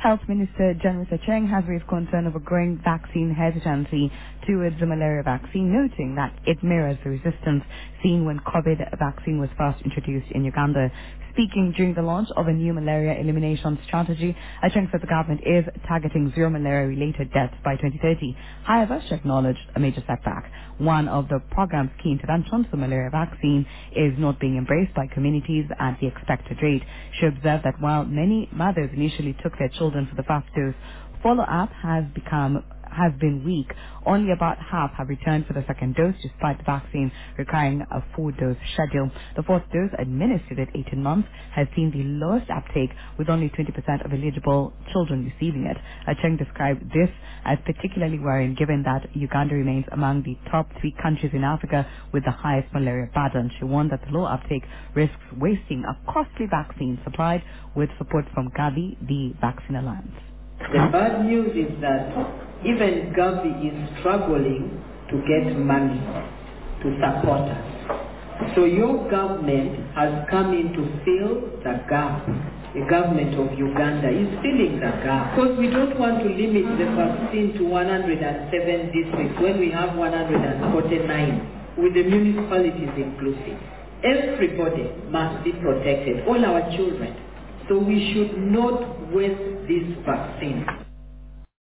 Health Minister Jennifer Cheng has raised concern over growing vaccine hesitancy towards the malaria vaccine, noting that it mirrors the resistance seen when COVID vaccine was first introduced in Uganda. Speaking during the launch of a new malaria elimination strategy, Cheng said the government is targeting zero malaria-related deaths by 2030. However, she acknowledged a major setback. One of the program's key interventions, the malaria vaccine, is not being embraced by communities at the expected rate. She observed that while many mothers initially took their children for the first dose, follow-up has been weak. Only about half have returned for the second dose, despite the vaccine requiring a 4-dose schedule. The fourth dose, administered at 18 months, has seen the lowest uptake, with only 20% of eligible children receiving it. Cheng described this as particularly worrying, given that Uganda remains among the top 3 countries in Africa with the highest malaria burden. She warned that the low uptake risks wasting a costly vaccine supplied with support from Gavi, the Vaccine Alliance. The bad news is that even Gavi is struggling to get money to support us. So your government has come in to fill the gap. The government of Uganda is filling the gap. Because we don't want to limit the vaccine to 107 districts when we have 149, with the municipalities inclusive. Everybody must be protected, all our children. So we should not waste this vaccine.